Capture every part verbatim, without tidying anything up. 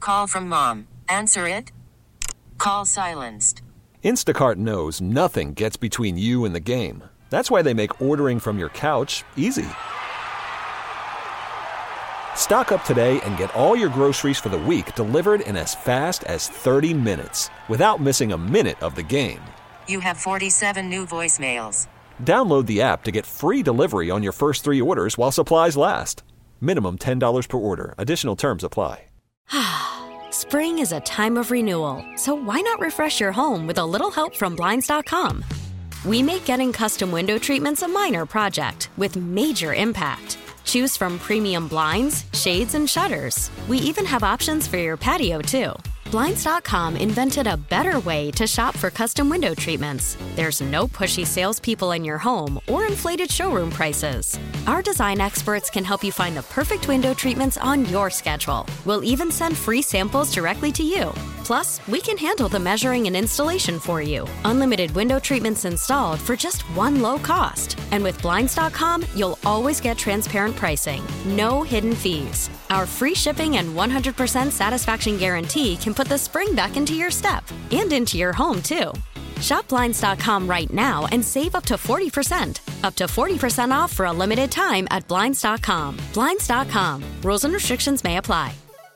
Call from mom. Answer it. Call silenced. Instacart knows nothing gets between you and the game. That's why they make ordering from your couch easy. Stock up today and get all your groceries for the week delivered in as fast as thirty minutes without missing a minute of the game. You have forty-seven new voicemails. Download the app to get free delivery on your first three orders while supplies last. Minimum ten dollars per order. Additional terms apply. Spring is a time of renewal, so why not refresh your home with a little help from Blinds dot com? We make getting custom window treatments a minor project with major impact. Choose from premium blinds, shades, and shutters. We even have options for your patio, too. Blinds dot com invented a better way to shop for custom window treatments. There's no pushy salespeople in your home or inflated showroom prices. Our design experts can help you find the perfect window treatments on your schedule. We'll even send free samples directly to you. Plus, we can handle the measuring and installation for you. Unlimited window treatments installed for just one low cost. And with Blinds dot com, you'll always get transparent pricing. No hidden fees. Our free shipping and one hundred percent satisfaction guarantee can put the spring back into your step and into your home, too. Shop Blinds dot com right now and save up to forty percent. Up to forty percent off for a limited time at Blinds dot com. Blinds dot com. Rules and restrictions may apply.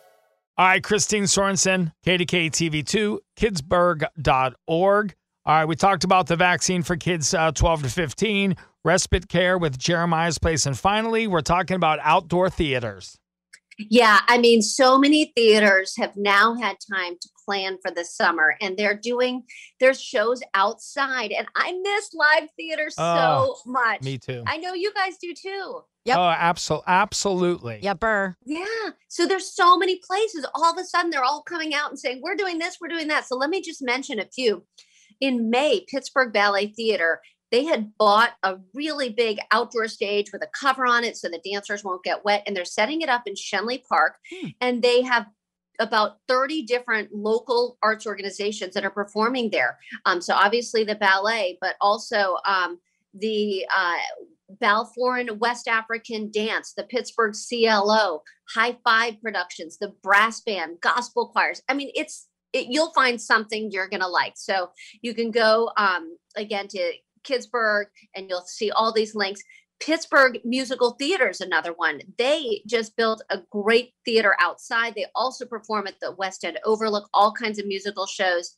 All right, Christine Sorensen, K D K T V two, kidsburg dot org. All right, we talked about the vaccine for kids uh, twelve to fifteen, respite care with Jeremiah's Place, and finally, we're talking about outdoor theaters. Yeah, I mean, so many theaters have now had time to plan for the summer, and they're doing their shows outside. And I miss live theater Oh, so much. Me too. I know you guys do too. Yep. Oh, absolutely. Absolutely. Yepper. Yeah. So there's so many places. All of a sudden, they're all coming out and saying, we're doing this, we're doing that. So let me just mention a few. In May, Pittsburgh Ballet Theater, they had bought a really big outdoor stage with a cover on it so the dancers won't get wet. And they're setting it up in Shenley Park. Hmm. And they have about thirty different local arts organizations that are performing there. Um, so obviously the ballet, but also um, the uh, Balfour West African Dance, the Pittsburgh C L O, High Five Productions, the brass band, gospel choirs. I mean, it's it, you'll find something you're going to like. So you can go um, again to Kidsburg and you'll see all these links. Pittsburgh Musical Theater is another one. They just built a great theater outside. They also perform at the West End Overlook, all kinds of musical shows.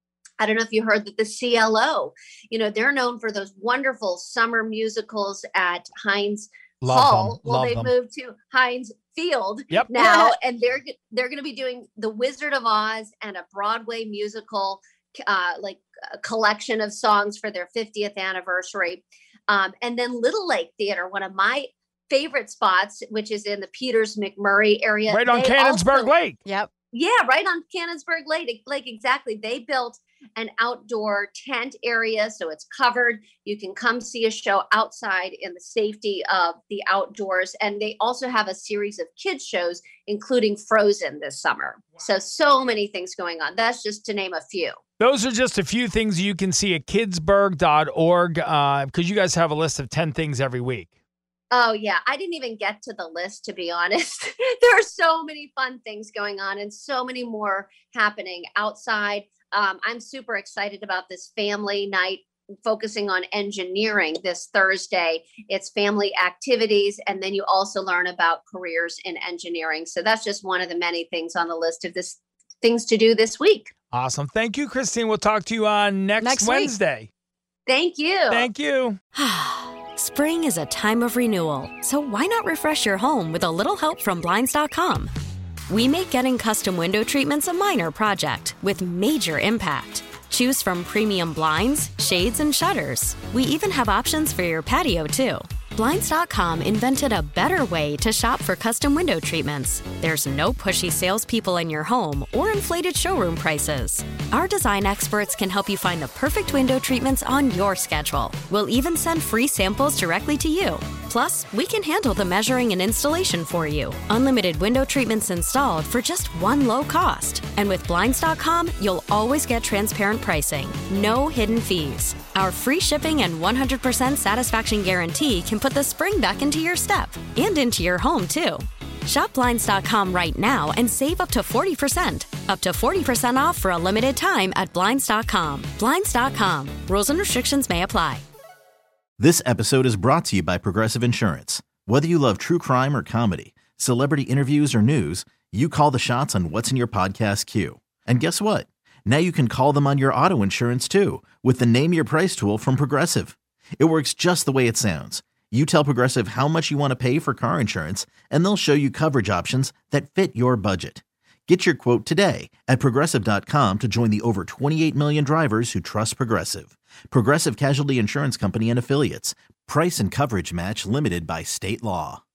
I don't know if you heard that the C L O, you know, they're known for those wonderful summer musicals at Heinz Love Hall. them. Well, Love they them. moved to Heinz Field Yep. now, and they're they're going to be doing The Wizard of Oz and a Broadway musical, uh, like a collection of songs for their fiftieth anniversary. Um, and then Little Lake Theater, one of my favorite spots, which is in the Peters McMurray area. Right on They Cannonsburg also- Lake. Yep. Yeah, right on Cannonsburg Lake. Lake, exactly. They built an outdoor tent area, so it's covered. You can come see a show outside in the safety of the outdoors. And they also have a series of kids shows, including Frozen this summer. Wow. So, so many things going on. That's just to name a few. Those are just a few things you can see at kidsburg dot org uh, because you guys have a list of ten things every week. Oh, yeah. I didn't even get to the list, to be honest. There are so many fun things going on and so many more happening outside. Um, I'm super excited about this family night focusing on engineering this Thursday. It's family activities. And then you also learn about careers in engineering. So that's just one of the many things on the list of this things to do this week. Awesome. Thank you, Christine. We'll talk to you on next, Next week. Wednesday. Thank you. Thank you. Spring is a time of renewal, so why not refresh your home with a little help from Blinds dot com? We make getting custom window treatments a minor project with major impact. Choose from premium blinds, shades, and shutters. We even have options for your patio, too. Blinds dot com invented a better way to shop for custom window treatments. There's no pushy salespeople in your home or inflated showroom prices. Our design experts can help you find the perfect window treatments on your schedule. We'll even send free samples directly to you. Plus, we can handle the measuring and installation for you. Unlimited window treatments installed for just one low cost. And with Blinds dot com, you'll always get transparent pricing. No hidden fees. Our free shipping and one hundred percent satisfaction guarantee can put the spring back into your step and into your home, too. Shop Blinds dot com right now and save up to forty percent. Up to forty percent off for a limited time at Blinds dot com. Blinds dot com. Rules and restrictions may apply. This episode is brought to you by Progressive Insurance. Whether you love true crime or comedy, celebrity interviews or news, you call the shots on what's in your podcast queue. And guess what? Now you can call them on your auto insurance too with the Name Your Price tool from Progressive. It works just the way it sounds. You tell Progressive how much you want to pay for car insurance, and they'll show you coverage options that fit your budget. Get your quote today at Progressive dot com to join the over twenty-eight million drivers who trust Progressive. Progressive Casualty Insurance Company and Affiliates. Price and coverage match limited by state law.